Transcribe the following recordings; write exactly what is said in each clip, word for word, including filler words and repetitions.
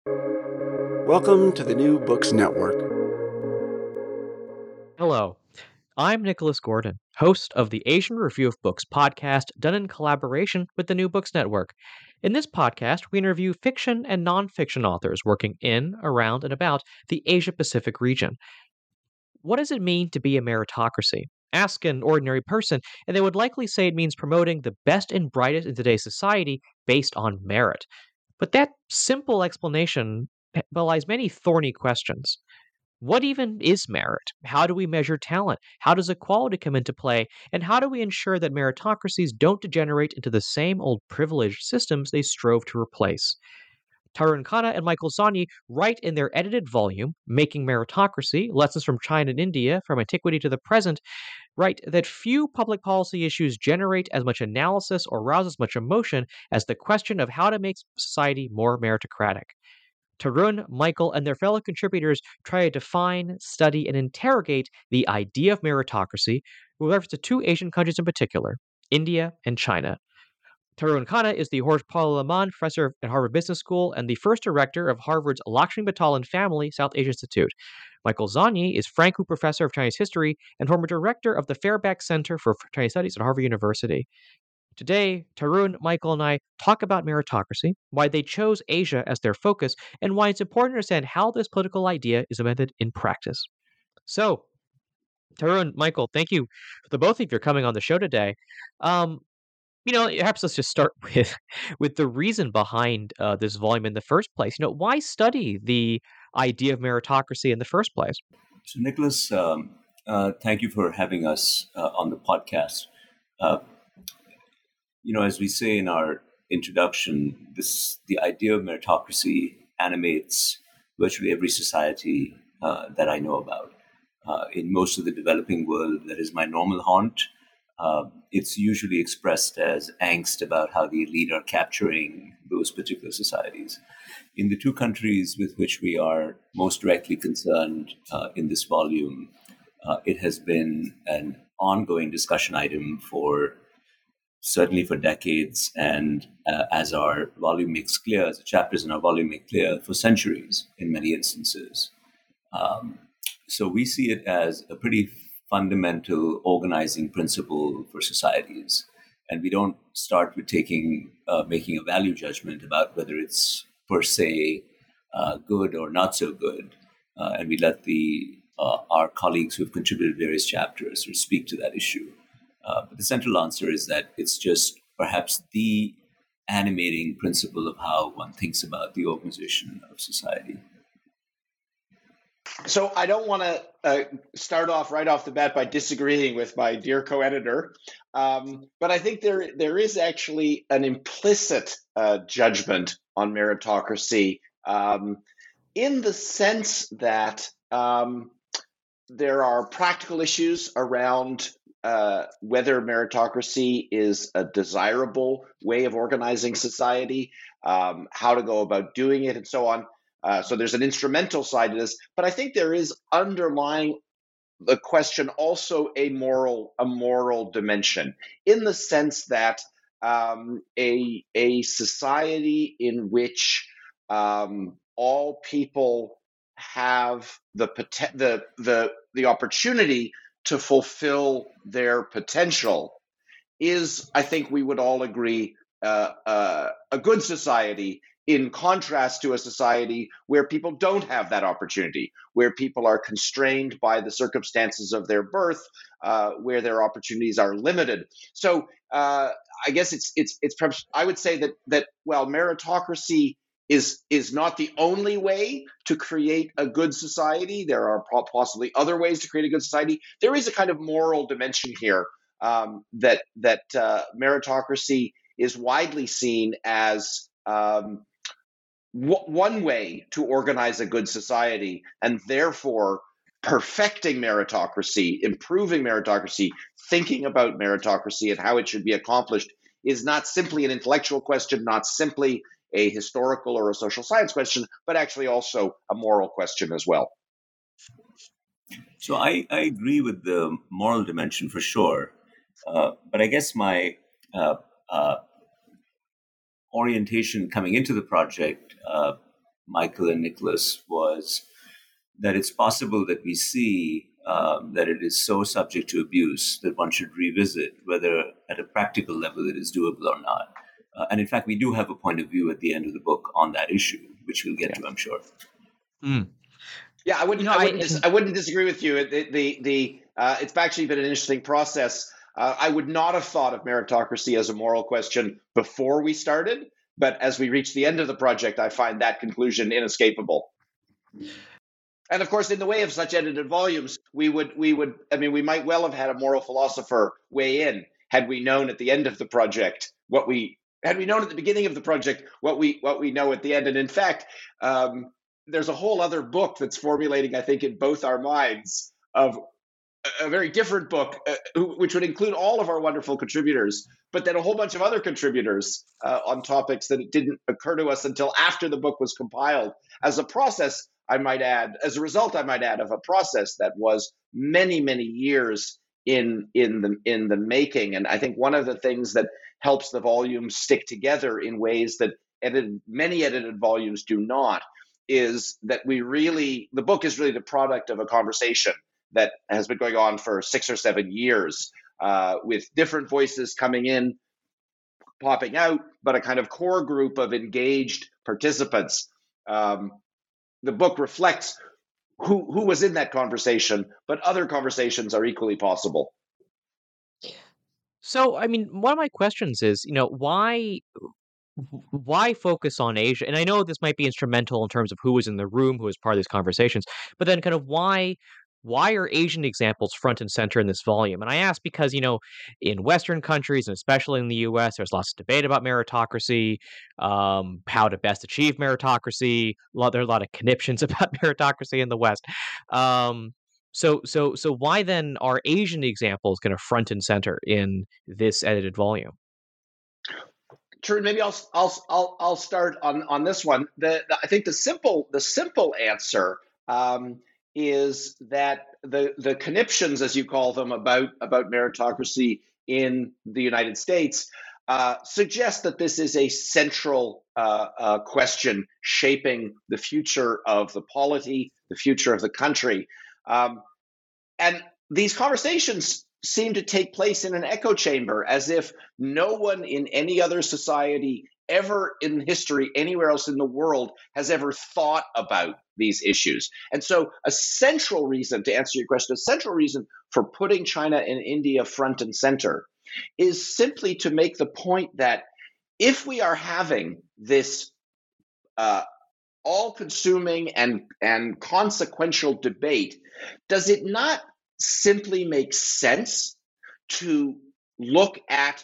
Welcome to the New Books Network. Hello, I'm Nicholas Gordon, host of the Asian Review of Books podcast, done in collaboration with the New Books Network. In this podcast, we interview fiction and nonfiction authors working in, around, and about the Asia Pacific region. What does it mean to be a meritocracy? Ask an ordinary person, and they would likely say it means promoting the best and brightest in today's society based on merit. But that simple explanation belies many thorny questions. What even is merit? How do we measure talent? How does equality come into play? And how do we ensure that meritocracies don't degenerate into the same old privileged systems they strove to replace? Tarun Khanna and Michael Zanyi write in their edited volume, Making Meritocracy Lessons from China and India from Antiquity to the Present, write that few public policy issues generate as much analysis or rouse as much emotion as the question of how to make society more meritocratic. Tarun, Michael, and their fellow contributors try to define, study, and interrogate the idea of meritocracy with reference to two Asian countries in particular, India and China. Tarun Khanna is the George Paul Lemann Professor at Harvard Business School and the first director of Harvard's Lakshmi Mittal Family South Asia Institute. Michael Zanyi is Frank Wu Professor of Chinese History and former director of the Fairbanks Center for Chinese Studies at Harvard University. Today, Tarun, Michael, and I talk about meritocracy, why they chose Asia as their focus, and why it's important to understand how this political idea is implemented in practice. So, Tarun, Michael, thank you for the both of you for coming on the show today. Um, you know, perhaps let's just start with with the reason behind uh, this volume in the first place. You know, why study the idea of meritocracy in the first place? So, Nicholas, um, uh, thank you for having us uh, on the podcast. Uh, you know, as we say in our introduction, this the idea of meritocracy animates virtually every society uh, that I know about. Uh, in most of the developing world, that is my normal haunt. Uh, it's usually expressed as angst about how the elite are capturing those particular societies. In the two countries with which we are most directly concerned uh, in this volume, uh, it has been an ongoing discussion item for certainly for decades, and uh, as our volume makes clear, as the chapters in our volume make clear, for centuries in many instances. Um, so we see it as a pretty fundamental organizing principle for societies. And we don't start with taking, uh, making a value judgment about whether it's per se uh, good or not so good. Uh, and we let the uh, our colleagues who have contributed various chapters sort of speak to that issue. Uh, but the central answer is that it's just perhaps the animating principle of how one thinks about the organization of society. So I don't want to uh, start off right off the bat by disagreeing with my dear co-editor, um, but I think there there is actually an implicit uh, judgment on meritocracy um, in the sense that um, there are practical issues around uh, whether meritocracy is a desirable way of organizing society, um, how to go about doing it, and so on. Uh, so there's an instrumental side to this, but I think there is underlying the question also a moral a moral dimension, in the sense that um, a a society in which um, all people have the the the the opportunity to fulfill their potential is, I think we would all agree, uh, uh, a good society, in contrast to a society where people don't have that opportunity, where people are constrained by the circumstances of their birth, uh, where their opportunities are limited. So uh, I guess it's it's it's perhaps I would say that that well, meritocracy is is not the only way to create a good society. There are possibly other ways to create a good society. There is a kind of moral dimension here um, that that uh, meritocracy is widely seen as um, w- one way to organize a good society, and therefore perfecting meritocracy, improving meritocracy, thinking about meritocracy and how it should be accomplished is not simply an intellectual question, not simply a historical or a social science question, but actually also a moral question as well. So I, I agree with the moral dimension for sure. Uh, but I guess my uh, uh, orientation coming into the project uh, Michael and Nicholas, was that it's possible that we see um, that it is so subject to abuse that one should revisit whether at a practical level it is doable or not. Uh, and in fact, we do have a point of view at the end of the book on that issue, which we'll get yeah. to, I'm sure. Mm. Yeah, I wouldn't. You know, I, wouldn't I, dis- I wouldn't disagree with you. The the, the uh, it's actually been an interesting process. Uh, I would not have thought of meritocracy as a moral question before we started, but as we reach the end of the project, I find that conclusion inescapable. And of course, in the way of such edited volumes, we would we would. I mean, we might well have had a moral philosopher weigh in had we known at the end of the project what we had we known at the beginning of the project what we what we know at the end. And in fact. Um, There's a whole other book that's formulating, I think, in both our minds of a very different book, uh, which would include all of our wonderful contributors, but then a whole bunch of other contributors uh, on topics that it didn't occur to us until after the book was compiled. As a process, I might add, as a result, I might add, of a process that was many, many years in in the in the making. And I think one of the things that helps the volumes stick together in ways that edited, many edited volumes do not, is that we really, the book is really the product of a conversation that has been going on for six or seven years uh, with different voices coming in, popping out, but a kind of core group of engaged participants. Um, the book reflects who, who was in that conversation, but other conversations are equally possible. So, I mean, one of my questions is, you know, why why focus on Asia? And I know this might be instrumental in terms of who was in the room, who was part of these conversations, but then kind of why why are Asian examples front and center in this volume? And I ask because, you know, in Western countries, and especially in the U S, there's lots of debate about meritocracy, um, how to best achieve meritocracy. A lot, there are a lot of conniptions about meritocracy in the West. Um, so, so, so why then are Asian examples kind of front and center in this edited volume? True. Maybe I'll I'll I'll I'll start on on this one. The, the I think the simple the simple answer um, is that the the conniptions, as you call them, about about meritocracy in the United States uh, suggest that this is a central uh, uh, question shaping the future of the polity, the future of the country, um, and these conversations seem to take place in an echo chamber, as if no one in any other society ever in history, anywhere else in the world, has ever thought about these issues. And so a central reason, to answer your question, a central reason for putting China and India front and center is simply to make the point that if we are having this uh, all-consuming and, and consequential debate, does it not simply makes sense to look at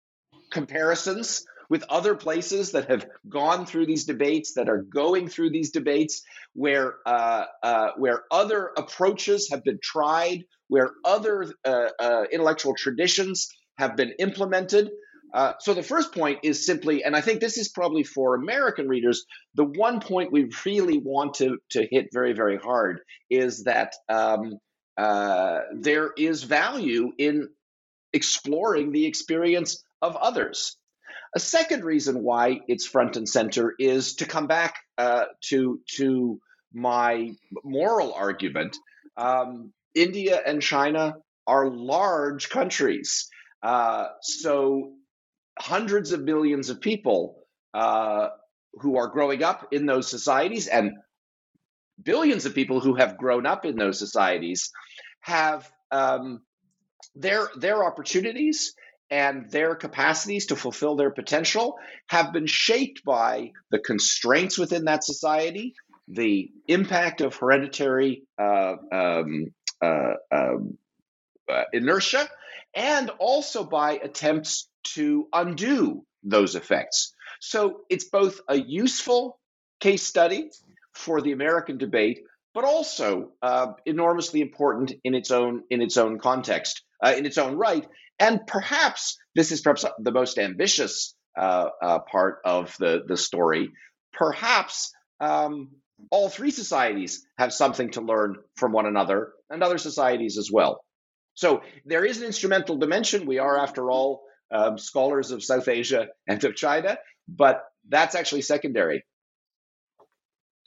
comparisons with other places that have gone through these debates, that are going through these debates, where uh, uh, where other approaches have been tried, where other uh, uh, intellectual traditions have been implemented. Uh, so the first point is simply, and I think this is probably for American readers, the one point we really want to, to hit very, very hard is that um, Uh, there is value in exploring the experience of others. A second reason why it's front and center is to come back uh, to, to my moral argument. Um, India and China are large countries. Uh, so hundreds of millions of people uh, who are growing up in those societies, and billions of people who have grown up in those societies, have um, their their opportunities and their capacities to fulfill their potential have been shaped by the constraints within that society, the impact of hereditary uh, um, uh, um, uh, inertia, and also by attempts to undo those effects. So it's both a useful case study for the American debate, but also uh, enormously important in its own in its own context, uh, in its own right. And perhaps this is perhaps the most ambitious uh, uh, part of the the story. Perhaps um, all three societies have something to learn from one another, and other societies as well. So there is an instrumental dimension. We are, after all, um, scholars of South Asia and of China, but that's actually secondary.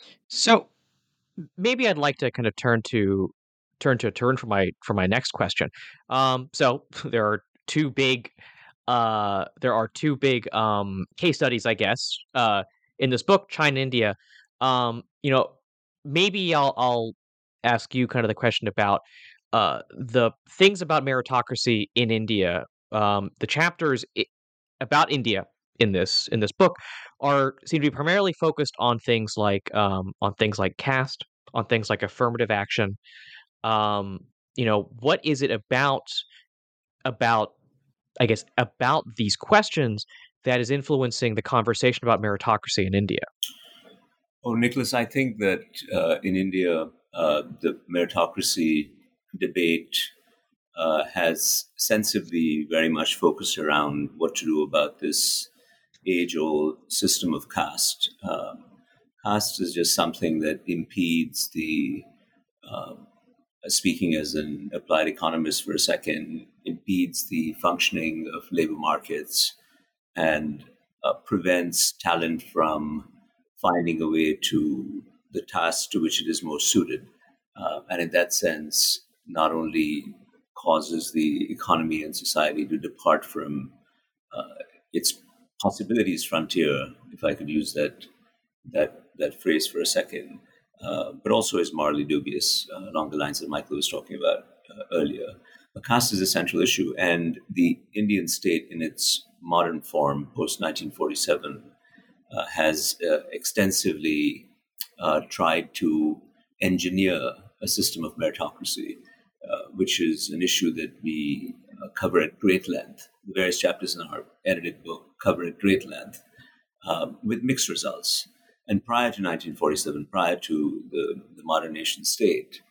So maybe I'd like to kind of turn to turn to turn for my for my next question. Um, so there are two big uh, there are two big um, case studies, I guess, uh, in this book, China, India. Um, you know, maybe I'll I'll ask you kind of the question about uh, the things about meritocracy in India. Um, the chapters I- about India in this in this book are seem to be primarily focused on things like um, on things like caste, on things like affirmative action. Um, you know, what is it about about I guess about these questions that is influencing the conversation about meritocracy in India? Oh, Nicholas, I think that uh, in India, uh, the meritocracy debate uh, has sensibly very much focused around what to do about this age old system of caste. Um, caste is just something that impedes the, um, speaking as an applied economist for a second, impedes the functioning of labor markets and uh, prevents talent from finding a way to the task to which it is most suited. Uh, and in that sense, not only causes the economy and society to depart from uh, its possibilities frontier, if I could use that that that phrase for a second, uh, but also is morally dubious uh, along the lines that Michael was talking about uh, earlier. The caste is a central issue, and the Indian state, in its modern form, post nineteen forty-seven, uh, has uh, extensively uh, tried to engineer a system of meritocracy, uh, which is an issue that we uh, cover at great length. The various chapters in our edited book cover at great length, um, with mixed results. And prior to nineteen forty-seven, prior to the, the modern nation state,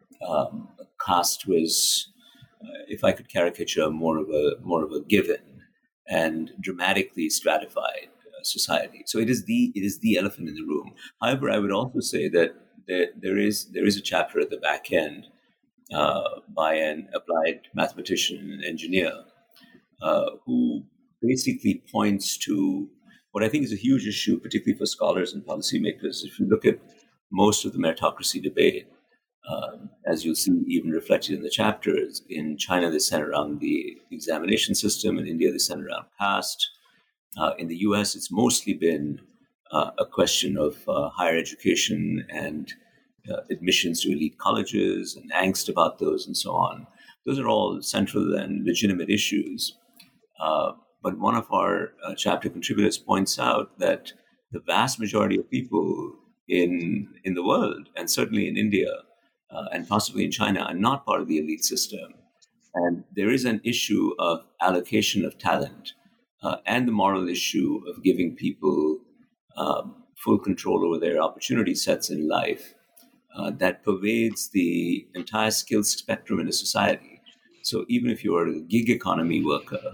um, caste was, uh, if I could caricature, more of a more of a given and dramatically stratified uh, society. So it is the it is the elephant in the room. However, I would also say that there, there is there is a chapter at the back end uh, by an applied mathematician and engineer uh, who basically points to what I think is a huge issue, particularly for scholars and policymakers. If you look at most of the meritocracy debate, um, as you'll see even reflected in the chapters, in China they center around the examination system, in India they center around caste. Uh, in the U S, it's mostly been uh, a question of uh, higher education and uh, admissions to elite colleges and angst about those and so on. Those are all central and legitimate issues. Uh, but one of our uh, chapter contributors points out that the vast majority of people in in the world, and certainly in India uh, and possibly in China, are not part of the elite system. And there is an issue of allocation of talent uh, and the moral issue of giving people um, full control over their opportunity sets in life uh, that pervades the entire skills spectrum in a society. So even if you're a gig economy worker,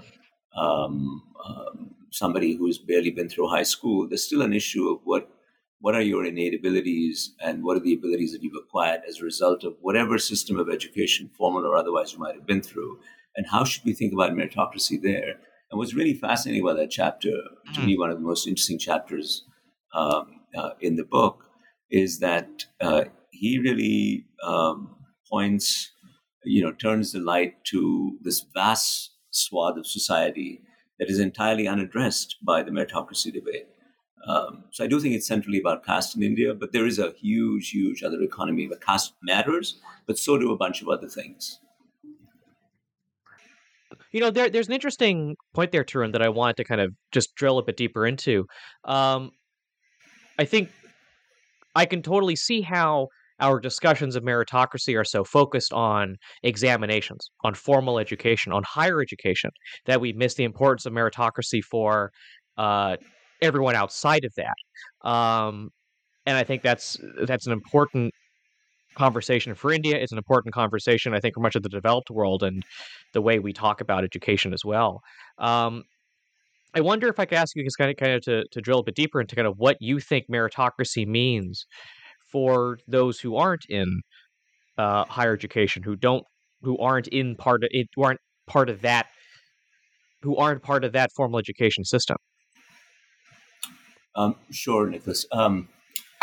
um, um, somebody who's barely been through high school, there's still an issue of what what are your innate abilities and what are the abilities that you've acquired as a result of whatever system of education, formal or otherwise, you might have been through, and how should we think about meritocracy there? And what's really fascinating about that chapter, to Mm. me, one of the most interesting chapters um, uh, in the book, is that uh, he really um, points, you know, turns the light to this vast swath of society that is entirely unaddressed by the meritocracy debate. Um, so I do think it's centrally about caste in India, but there is a huge, huge other economy where caste matters, but so do a bunch of other things. You know, there there's an interesting point there, Tarun, that I wanted to kind of just drill a bit deeper into. Um, I think I can totally see how our discussions of meritocracy are so focused on examinations, on formal education, on higher education, that we miss the importance of meritocracy for uh, everyone outside of that. Um, and I think that's that's an important conversation for India. It's an important conversation, I think, for much of the developed world and the way we talk about education as well. Um, I wonder if I could ask you just kind of, kind of to, to drill a bit deeper into kind of what you think meritocracy means for those who aren't in uh, higher education, who don't, who aren't in part of it, who aren't part of that, who aren't part of that formal education system. Um, sure, Nicholas. Um,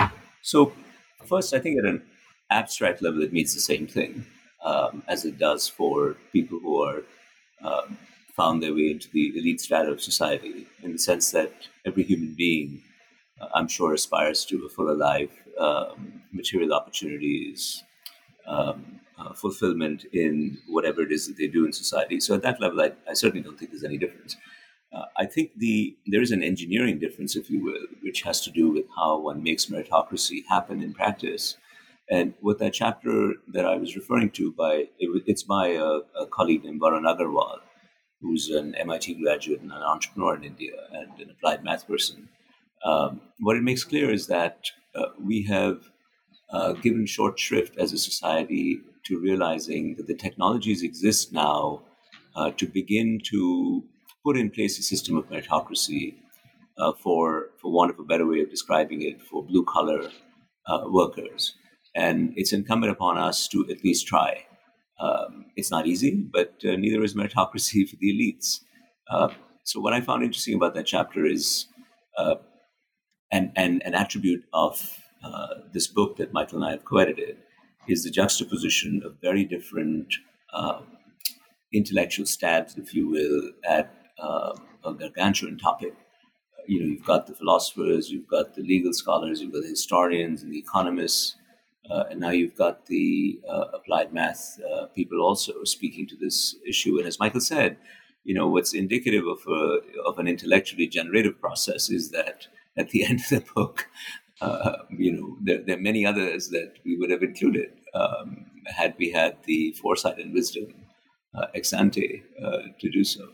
So, first, I think at an abstract level, it means the same thing um, as it does for people who are um, found their way into the elite strata of society, in the sense that every human being, uh, I'm sure, aspires to a fuller life, um, material opportunities, um, uh, fulfillment in whatever it is that they do in society. So, at that level, I, I certainly don't think there's any difference. Uh, I think the there is an engineering difference, if you will, which has to do with how one makes meritocracy happen in practice. And what that chapter that I was referring to, by it, it's by a, a colleague named Varun Agarwal, who's an M I T graduate and an entrepreneur in India and an applied math person. Um, what it makes clear is that uh, we have uh, given short shrift as a society to realizing that the technologies exist now uh, to begin to put in place a system of meritocracy uh, for, for want of a better way of describing it, for blue collar uh, workers. And it's incumbent upon us to at least try. Um, it's not easy, but uh, neither is meritocracy for the elites. Uh, so what I found interesting about that chapter is, uh, and, and an attribute of uh, this book that Michael and I have co-edited, is the juxtaposition of very different uh, intellectual stabs, if you will, at uh, a gargantuan topic. Uh, you know, you've got the philosophers, you've got the legal scholars, you've got the historians and the economists, uh, and now you've got the uh, applied math uh, people also speaking to this issue. And as Michael said, you know, what's indicative of a, of an intellectually generative process is that at the end of the book, uh, you know, there, there are many others that we would have included um, had we had the foresight and wisdom uh, ex ante uh, to do so.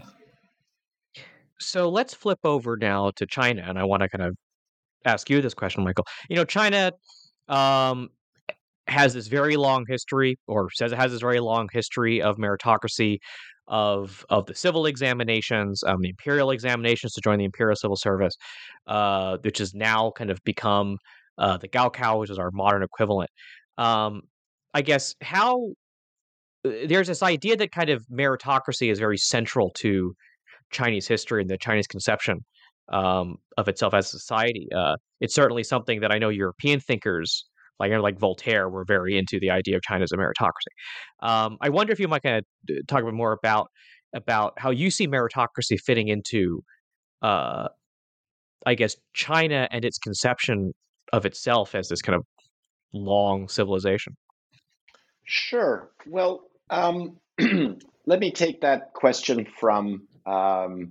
So let's flip over now to China, and I want to kind of ask you this question, Michael. You know, China um, has this very long history, or says it has this very long history of meritocracy, of of the civil examinations, um, the imperial examinations to join the imperial civil service, uh, which has now kind of become uh, the Gaokao, which is our modern equivalent. Um, I guess how uh, there's this idea that kind of meritocracy is very central to Chinese history and the Chinese conception um, of itself as a society. Uh, it's certainly something that I know European thinkers, like you know, like Voltaire, were very into the idea of China as a meritocracy. Um, I wonder if you might kind of talk a bit more about about how you see meritocracy fitting into, uh, I guess, China and its conception of itself as this kind of long civilization. Sure. Well, um, let me take that question from um,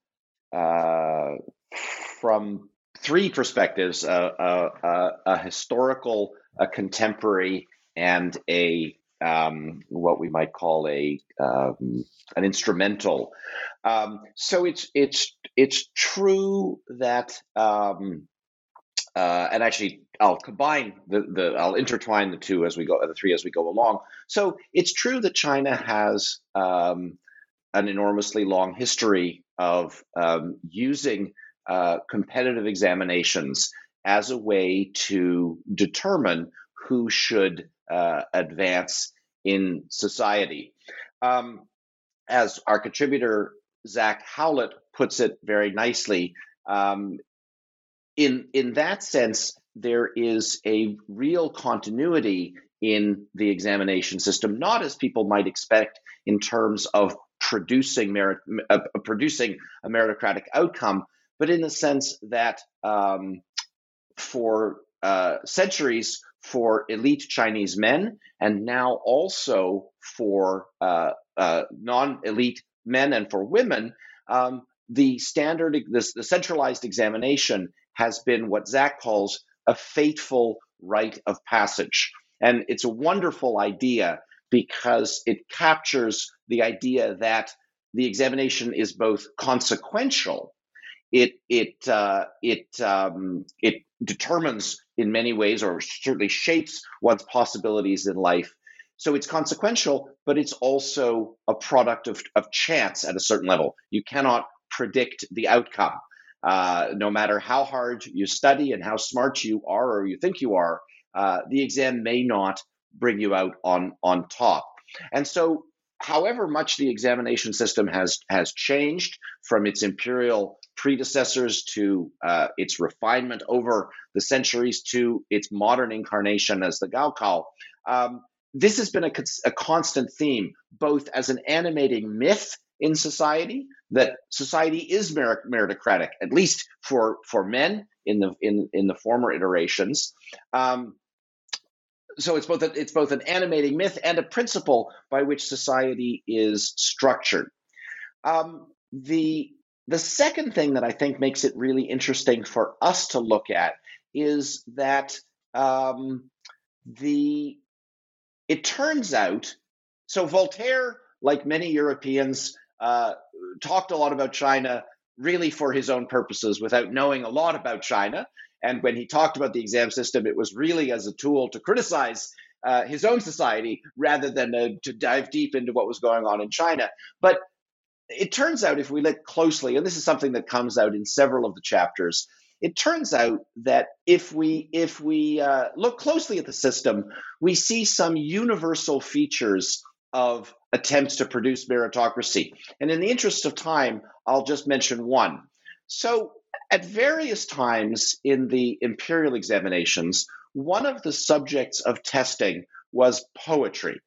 uh, from three perspectives: uh, uh, uh, a historical, a contemporary, and a um, what we might call a um, an instrumental. Um, so it's it's it's true that. Um, Uh, and actually, I'll combine the, the I'll intertwine the two as we go, the three as we go along. So it's true that China has um, an enormously long history of um, using uh, competitive examinations as a way to determine who should uh, advance in society. Um, as our contributor Zach Howlett puts it very nicely. Um, In in that sense, there is a real continuity in the examination system, not as people might expect in terms of producing merit, uh, producing a meritocratic outcome, but in the sense that um, for uh, centuries, for elite Chinese men, and now also for uh, uh, non-elite men and for women, um, the standard, the, the centralized examination has been what Zach calls a fateful rite of passage. And it's a wonderful idea because it captures the idea that the examination is both consequential. It it uh, it um, it determines in many ways, or certainly shapes one's possibilities in life. So it's consequential, but it's also a product of, of chance at a certain level. You cannot predict the outcome. Uh, no matter how hard you study and how smart you are or you think you are, uh, the exam may not bring you out on, on top. And so however much the examination system has has changed from its imperial predecessors to uh, its refinement over the centuries to its modern incarnation as the Gaokao, um, this has been a, a constant theme, both as an animating myth in society, that society is meritocratic, at least for for men in the in in the former iterations. Um, so it's both a, it's both an animating myth and a principle by which society is structured. Um, the the second thing that I think makes it really interesting for us to look at is that um, the it turns out, so Voltaire, like many Europeans, uh, talked a lot about China really for his own purposes without knowing a lot about China. And when he talked about the exam system, it was really as a tool to criticize uh, his own society rather than uh, to dive deep into what was going on in China. But it turns out, if we look closely, and this is something that comes out in several of the chapters, it turns out that if we if we uh, look closely at the system, we see some universal features of attempts to produce meritocracy. And in the interest of time, I'll just mention one. So at various times in the imperial examinations, one of the subjects of testing was poetry.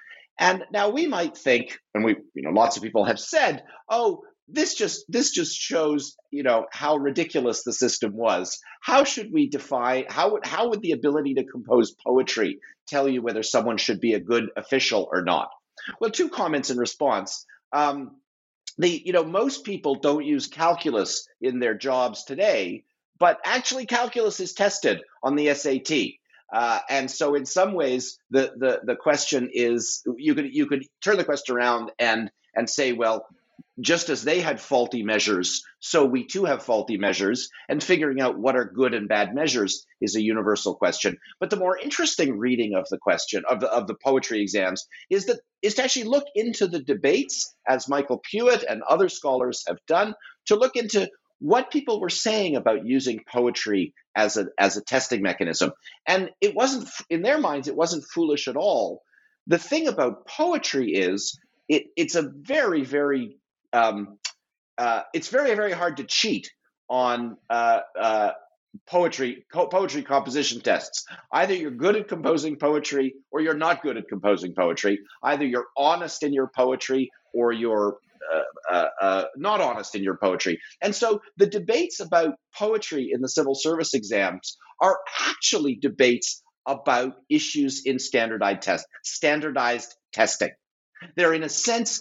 And now we might think, and we, you know, lots of people have said, oh, this just this just shows, you know, how ridiculous the system was. How should we define, how would how would the ability to compose poetry tell you whether someone should be a good official or not? Well, two comments in response. Um, the, you know, most people don't use calculus in their jobs today, but actually calculus is tested on the S A T. Uh, and so in some ways, the, the, the question is, you could you could turn the question around and and say, well, just as they had faulty measures, so we too have faulty measures, and figuring out what are good and bad measures is a universal question. But the more interesting reading of the question, of the, of the poetry exams, is that is to actually look into the debates, as Michael Puett and other scholars have done, to look into what people were saying about using poetry as a as a testing mechanism. And it wasn't, in their minds, it wasn't foolish at all. The thing about poetry is it, it's a very, very Um, uh, it's very, very hard to cheat on uh, uh, poetry co- poetry composition tests. Either you're good at composing poetry or you're not good at composing poetry. Either you're honest in your poetry or you're uh, uh, uh, not honest in your poetry. And so the debates about poetry in the civil service exams are actually debates about issues in standardized test, standardized testing. They're, in a sense,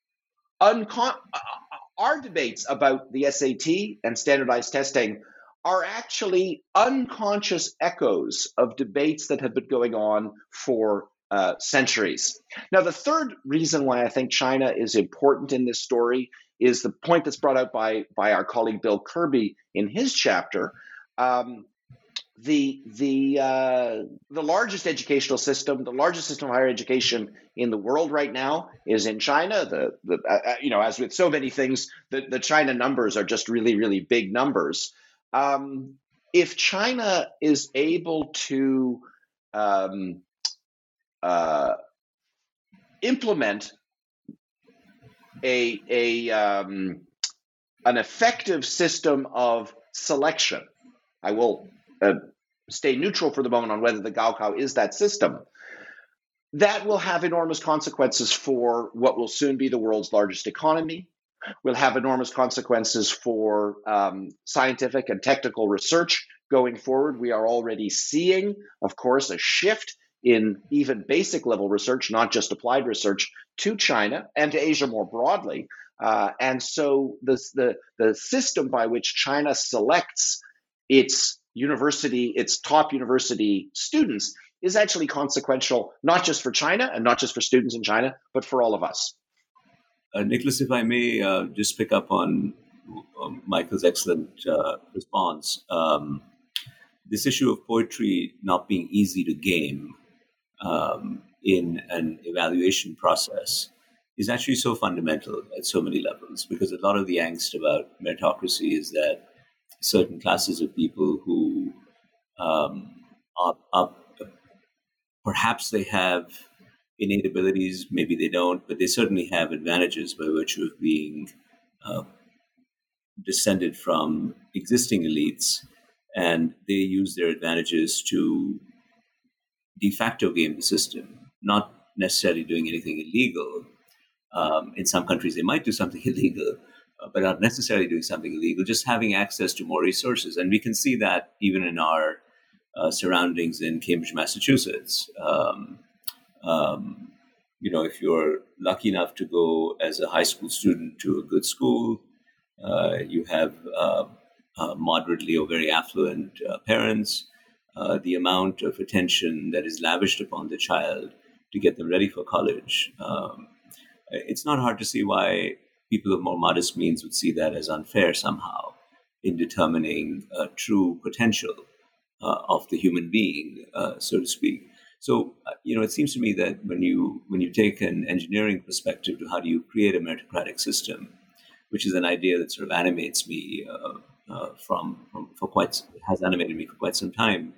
Uncon- our debates about the S A T and standardized testing are actually unconscious echoes of debates that have been going on for uh, centuries. Now, the third reason why I think China is important in this story is the point that's brought out by, by our colleague Bill Kirby in his chapter. Um, the the uh, the largest educational system, the largest system of higher education in the world right now is in China. The the uh, you know, as with so many things, the, the China numbers are just really, really big numbers. Um, if China is able to um, uh, implement a a um, an effective system of selection, I will uh, stay neutral for the moment on whether the Gaokao is that system, that will have enormous consequences for what will soon be the world's largest economy, will have enormous consequences for um, scientific and technical research going forward. We are already seeing, of course, a shift in even basic level research, not just applied research, to China and to Asia more broadly. Uh, and so this, the, the system by which China selects its university, its top university students is actually consequential, not just for China and not just for students in China, but for all of us. Uh, Nicholas, if I may uh, just pick up on um, Michael's excellent uh, response. Um, this issue of poetry not being easy to game um, in an evaluation process is actually so fundamental at so many levels, because a lot of the angst about meritocracy is that certain classes of people who um, are, are perhaps they have innate abilities, maybe they don't, but they certainly have advantages by virtue of being uh, descended from existing elites, and they use their advantages to de facto game the system, not necessarily doing anything illegal. Um, in some countries, they might do something illegal, uh, but not necessarily doing something illegal, just having access to more resources. And we can see that even in our uh, surroundings in Cambridge, Massachusetts. Um, um, you know, if you're lucky enough to go as a high school student to a good school, uh, you have uh, uh, moderately or very affluent uh, parents, uh, the amount of attention that is lavished upon the child to get them ready for college. Um, it's not hard to see why people of more modest means would see that as unfair somehow in determining uh, true potential uh, of the human being, uh, so to speak. So, uh, you know, it seems to me that when you when you take an engineering perspective to how do you create a meritocratic system, which is an idea that sort of animates me uh, uh, from, from for quite has animated me for quite some time.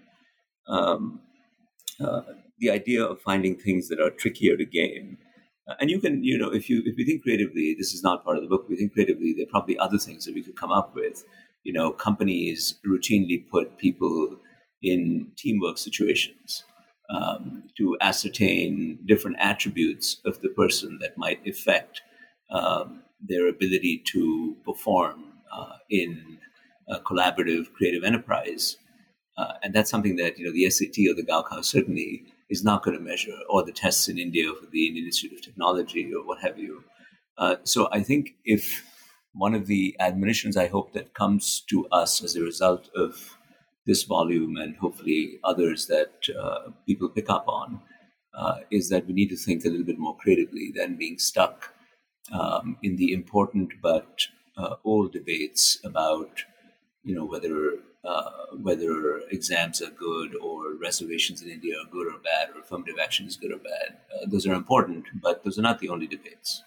Um, uh, the idea of finding things that are trickier to game, uh, and you can, you know, if you if we think creatively, this is not part of the book. We think creatively, there are probably other things that we could come up with. You know, companies routinely put people in teamwork situations. Um, to ascertain different attributes of the person that might affect um, their ability to perform uh, in a collaborative creative enterprise. Uh, and that's something that, you know, the S A T or the Gaokao certainly is not going to measure, or the tests in India for the Indian Institute of Technology or what have you. Uh, so I think if one of the admonitions I hope that comes to us as a result of this volume and hopefully others that uh, people pick up on, uh, is that we need to think a little bit more creatively than being stuck um, in the important but uh, old debates about, you know, whether uh, whether exams are good or reservations in India are good or bad, or affirmative action is good or bad. Uh, those are important, but those are not the only debates.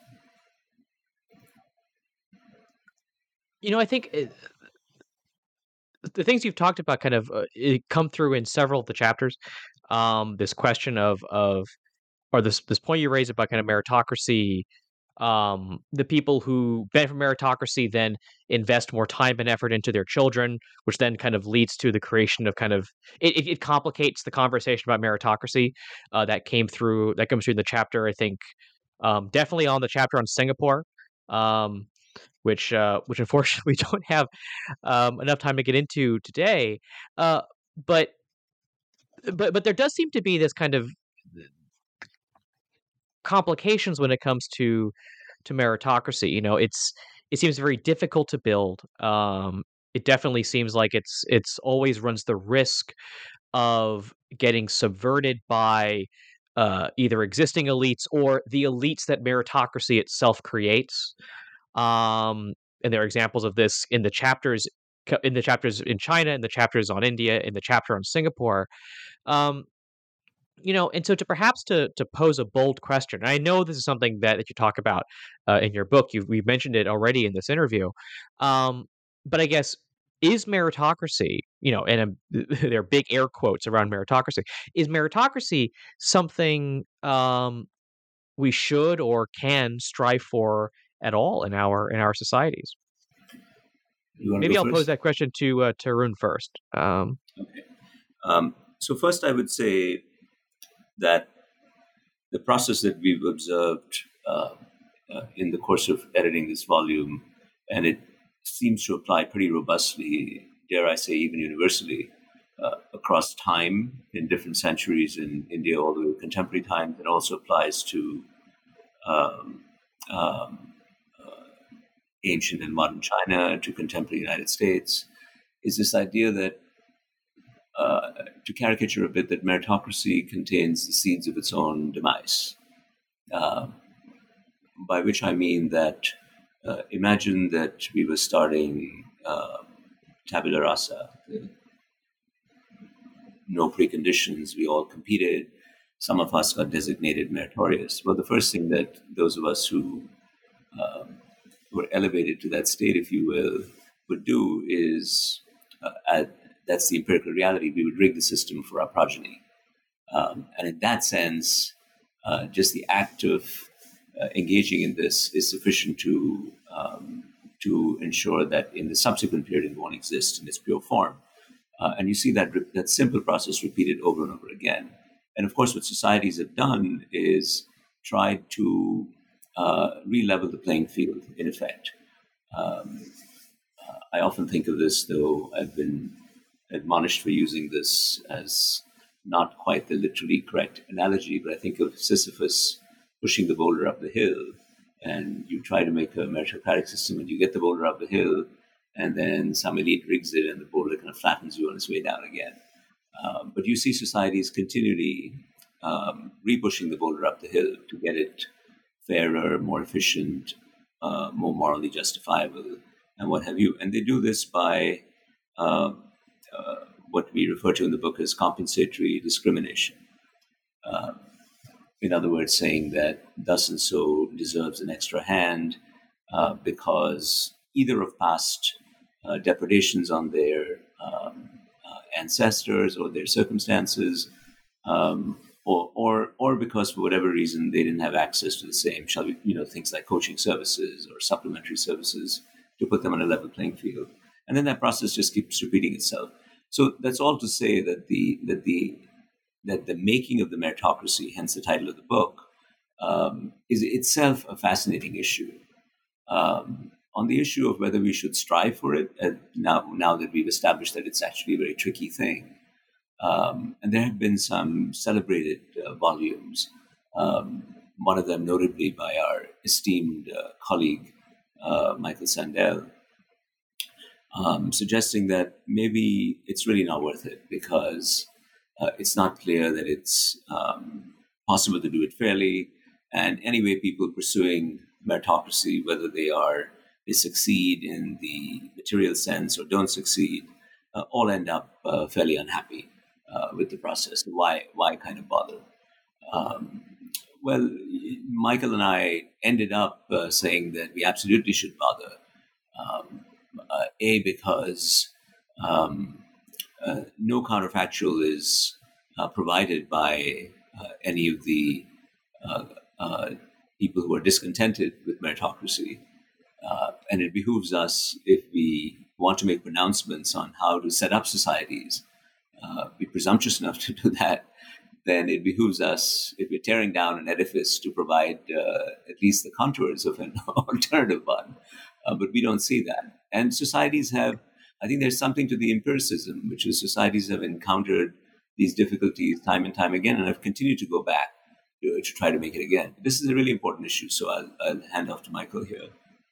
You know, I think it, the things you've talked about kind of uh, it come through in several of the chapters. Um, this question of of or this this point you raise about kind of meritocracy. Um, the people who benefit from meritocracy then invest more time and effort into their children, which then kind of leads to the creation of kind of it. It, it complicates the conversation about meritocracy uh, that came through that comes through the chapter. I think um, definitely on the chapter on Singapore. Um, which uh, which unfortunately we don't have um, enough time to get into today. Uh, but but but there does seem to be this kind of complications when it comes to to meritocracy. You know, it's it seems very difficult to build. Um, it definitely seems like it's it's always runs the risk of getting subverted by uh, either existing elites or the elites that meritocracy itself creates. Um, and there are examples of this in the chapters in the chapters in China, in the chapters on India, in the chapter on Singapore. Um, you know, and so to perhaps to to pose a bold question, and I know this is something that, that you talk about uh, in your book. You we've mentioned it already in this interview, um, but I guess is meritocracy, you know, and um, there are big air quotes around meritocracy. Is meritocracy something um, we should or can strive for at all in our in our societies? Maybe I'll first? pose that question to uh, to Arun first. Um, okay. Um, so first, I would say that the process that we've observed uh, uh, in the course of editing this volume, and it seems to apply pretty robustly, dare I say, even universally, uh, across time in different centuries in India, all the way to contemporary times, and also applies to um, um, uh, ancient and modern China, to contemporary United States, is this idea that Uh, to caricature a bit, that meritocracy contains the seeds of its own demise. Uh, by which I mean that uh, imagine that we were starting uh, tabula rasa, no preconditions, we all competed, some of us got designated meritorious. Well, the first thing that those of us who uh, were elevated to that state, if you will, would do is uh, add that's the empirical reality. We would rig the system for our progeny. Um, and in that sense, uh, just the act of uh, engaging in this is sufficient to um, to ensure that in the subsequent period it won't exist in its pure form. Uh, and you see that re- that simple process repeated over and over again. And of course, what societies have done is tried to uh, re-level the playing field, in effect. Um, uh, I often think of this, though I've been admonished for using this as not quite the literally correct analogy, but I think of Sisyphus pushing the boulder up the hill, and you try to make a meritocratic system, and you get the boulder up the hill, and then some elite rigs it, and the boulder kind of flattens you on its way down again. Um, but you see societies continually um, re-pushing the boulder up the hill to get it fairer, more efficient, uh, more morally justifiable, and what have you. And they do this by uh, uh, what we refer to in the book as compensatory discrimination. Uh, in other words, saying that thus and so deserves an extra hand uh, because either of past uh, depredations on their um, uh, ancestors or their circumstances, um, or, or or because for whatever reason they didn't have access to the same, shall we, you know, things like coaching services or supplementary services to put them on a level playing field, and then that process just keeps repeating itself. So that's all to say that the that the that the making of the meritocracy, hence the title of the book, um, is itself a fascinating issue. Um, on the issue of whether we should strive for it, uh, now now that we've established that it's actually a very tricky thing, um, and there have been some celebrated uh, volumes, um, one of them notably by our esteemed uh, colleague, uh, Michael Sandel, um, suggesting that maybe it's really not worth it because uh, it's not clear that it's um, possible to do it fairly. And anyway, people pursuing meritocracy, whether they are they succeed in the material sense or don't succeed, uh, all end up uh, fairly unhappy uh, with the process. Why why kind of bother? Um, well, Michael and I ended up uh, saying that we absolutely should bother. Um, uh, a, because um, uh, no counterfactual is uh, provided by uh, any of the uh, uh, people who are discontented with meritocracy. Uh, and it behooves us, if we want to make pronouncements on how to set up societies, uh, be presumptuous enough to do that, then it behooves us, if we're tearing down an edifice, to provide uh, at least the contours of an alternative one. Uh, but we don't see that. And societies have, I think there's something to the empiricism, which is societies have encountered these difficulties time and time again and have continued to go back to, to try to make it again. This is a really important issue, so I'll, I'll hand off to Michael here.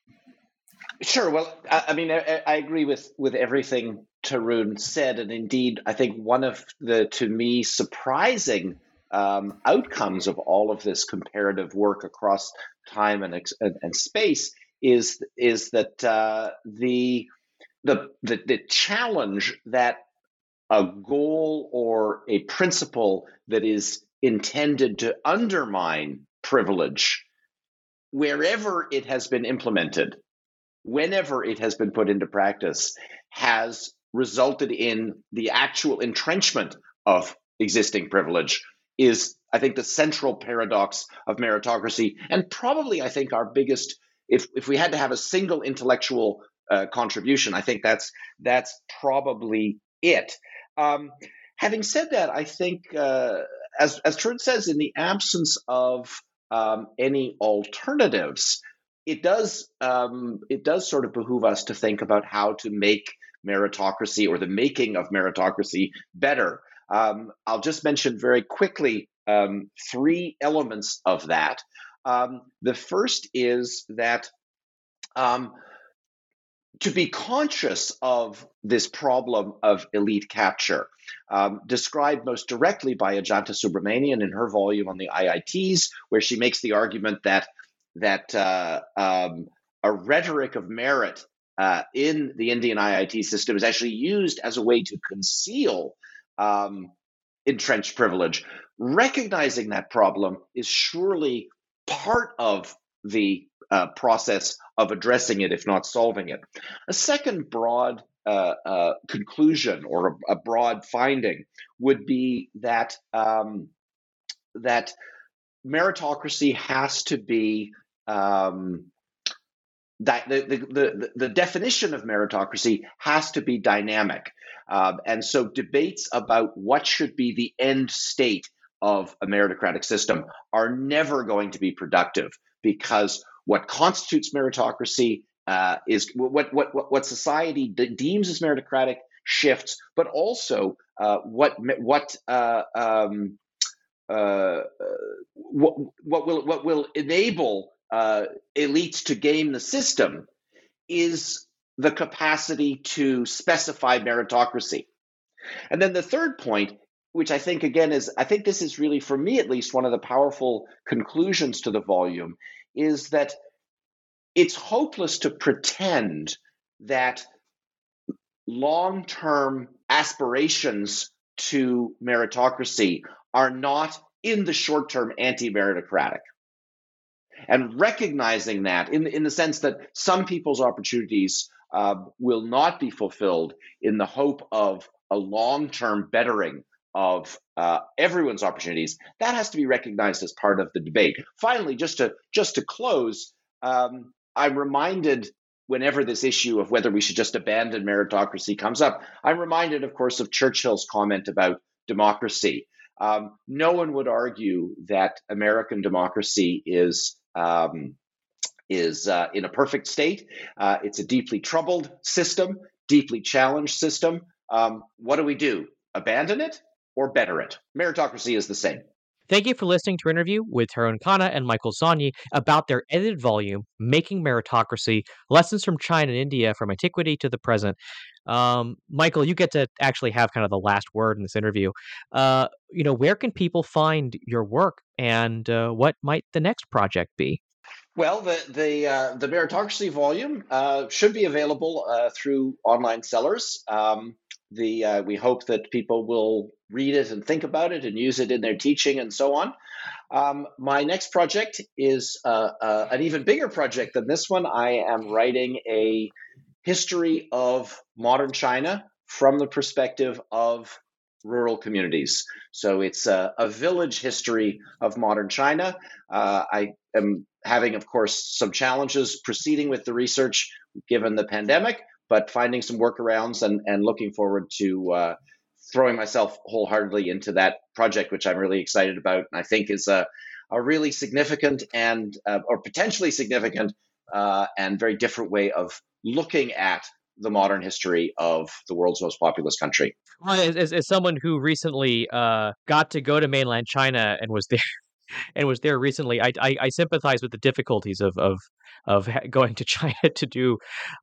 Sure. Well, I, I mean, I, I agree with, with everything Tarun said. And indeed, I think one of the, to me, surprising um, outcomes of all of this comparative work across time and, and, and space is is that uh, the, the the the challenge that a goal or a principle that is intended to undermine privilege, wherever it has been implemented, whenever it has been put into practice, has resulted in the actual entrenchment of existing privilege, is, I think, the central paradox of meritocracy, and probably, I think, our biggest. If if we had to have a single intellectual uh, contribution, I think that's that's probably it. Um, having said that, I think, uh, as as Tarun says, in the absence of um, any alternatives, it does um, it does sort of behoove us to think about how to make meritocracy or the making of meritocracy better. Um, I'll just mention very quickly um, three elements of that. Um, the first is that um, to be conscious of this problem of elite capture, um, described most directly by Ajanta Subramanian in her volume on the I I Ts, where she makes the argument that that uh, um, a rhetoric of merit uh, in the Indian I I T system is actually used as a way to conceal um, entrenched privilege. Recognizing that problem is surely part of the uh, process of addressing it, if not solving it. A second broad uh, uh, conclusion or a, a broad finding would be that um, that meritocracy has to be um, that the, the, the, the definition of meritocracy has to be dynamic. Um, and so debates about what should be the end state of a meritocratic system are never going to be productive, because what constitutes meritocracy uh, is what, what, what, what society de- deems as meritocratic shifts, but also uh, what, what, uh, um, uh, what, what will, what will enable uh, elites to game the system is the capacity to specify meritocracy. And then the third point, which I think, again, is, I think this is really, for me at least, one of the powerful conclusions to the volume, is that it's hopeless to pretend that long-term aspirations to meritocracy are not, in the short term, anti-meritocratic. And recognizing that in, in the sense that some people's opportunities uh, will not be fulfilled in the hope of a long-term bettering of uh, everyone's opportunities, that has to be recognized as part of the debate. Finally, just to just to close, um, I'm reminded, whenever this issue of whether we should just abandon meritocracy comes up, I'm reminded, of course, of Churchill's comment about democracy. Um, no one would argue that American democracy is um, is uh, in a perfect state. Uh, it's a deeply troubled system, deeply challenged system. Um, what do we do? Abandon it or better it? Meritocracy is the same. Thank you for listening to our interview with Tarun Khanna and Michael Zanyi about their edited volume, Making Meritocracy, Lessons from China and India from Antiquity to the Present. Um, Michael, you get to actually have kind of the last word in this interview. Uh, you know, where can people find your work, and uh, what might the next project be? Well, the the uh, the Meritocracy volume uh, should be available uh, through online sellers. Um, the uh, we hope that people will read it and think about it and use it in their teaching and so on. Um, my next project is uh, uh, an even bigger project than this one. I am writing a history of modern China from the perspective of rural communities. So it's a, a village history of modern China. Uh, I am having, of course, some challenges proceeding with the research given the pandemic, but finding some workarounds and, and looking forward to uh, throwing myself wholeheartedly into that project, which I'm really excited about, and I think is a, a really significant and uh, or potentially significant uh, and very different way of looking at the modern history of the world's most populous country. Well, as, as, as someone who recently uh, got to go to mainland China and was there and was there recently, I, I, I sympathize with the difficulties of of of going to China to do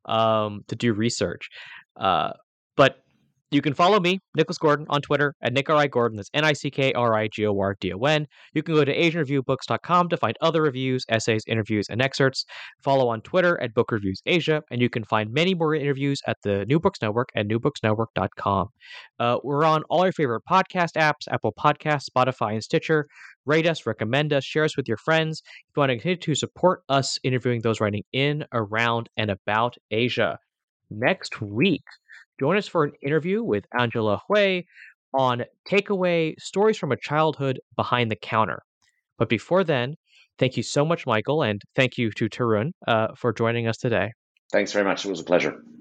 um, to do research. Uh, but you can follow me, Nicholas Gordon, on Twitter at Nick R I Gordon. That's N I C K R I G O R D O N. You can go to Asian Review Books dot com to find other reviews, essays, interviews, and excerpts. Follow on Twitter at Book Reviews Asia, and you can find many more interviews at the New Books Network at new books network dot com. Uh, we're on all your favorite podcast apps, Apple Podcasts, Spotify, and Stitcher. Rate us, recommend us, share us with your friends. If you want to continue to support us interviewing those writing in, around, and about Asia. Next week, join us for an interview with Angela Hui on Takeaway Stories from a Childhood Behind the Counter. But before then, thank you so much, Michael, and thank you to Tarun uh, for joining us today. Thanks very much. It was a pleasure.